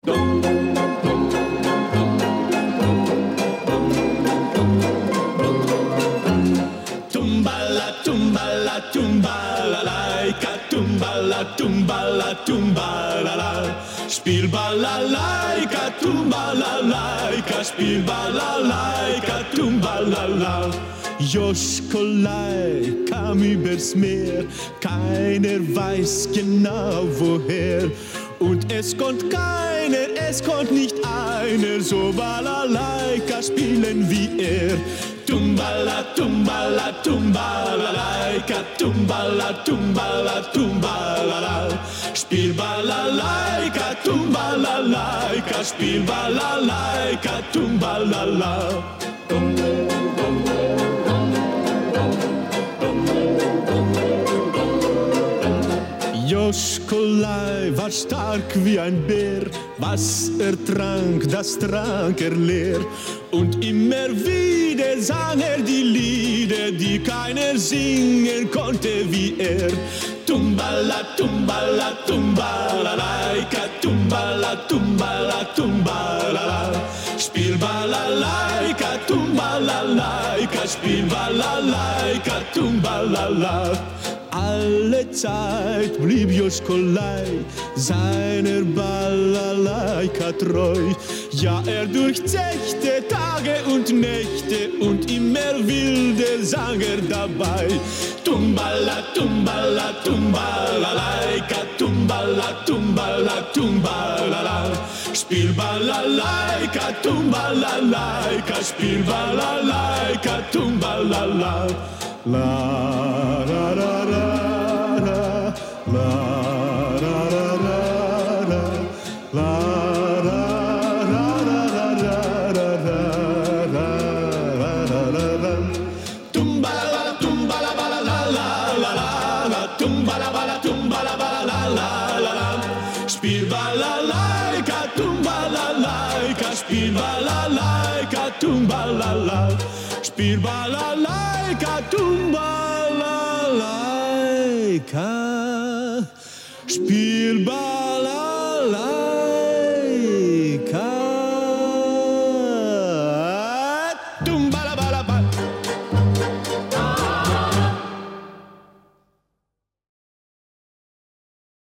Tumbala, tumbala, tumbalalaika, tumbala, tumbala, tumbalala. Spiel balalaika, tumbalaika, spiel balalaika, tumbalala. Joskolai kam übers Meer, keiner weiß genau woher. Und es konnt keiner, es konnt nicht einer so balalaika spielen wie er. Tumbala, tumbala, tumbalalaika, tumbala, tumbala, tumbalala. Spiel balalaika, tumbalalaika, spiel balalaika, tumbalala. Joskolai war stark wie ein Bär, was trank, das trank leer. Und immer wieder sang die Lieder, die keiner singen konnte wie er. Tumbala, tumbala, tumbalalaika, tumbala, tumbala, tumbalala. Spiel balalaika, tumbalalaika, spiel balalaika, tumbalala. Alle Zeit blieb Joskolai seiner Balalaika treu. Ja, durchzechte Tage und Nächte und immer wilder sang dabei. Tumbala, tumbala, tumbalalaika, tumbala, tumbala, tumbalala. Spiel balalaika, tumbalalaika, spiel balalaika, tumbalala. La ra ra ra ra, la ra ra ra ra, la ra ra ra ra ra ra ra. Tumbala tumbala bala la la la la, tumbala bala la la la. Spiel balalaika, tumbalalaika, spiel balalaika, tumbalala. Spiel balalaika, tumbalalaika, spiel balalaika.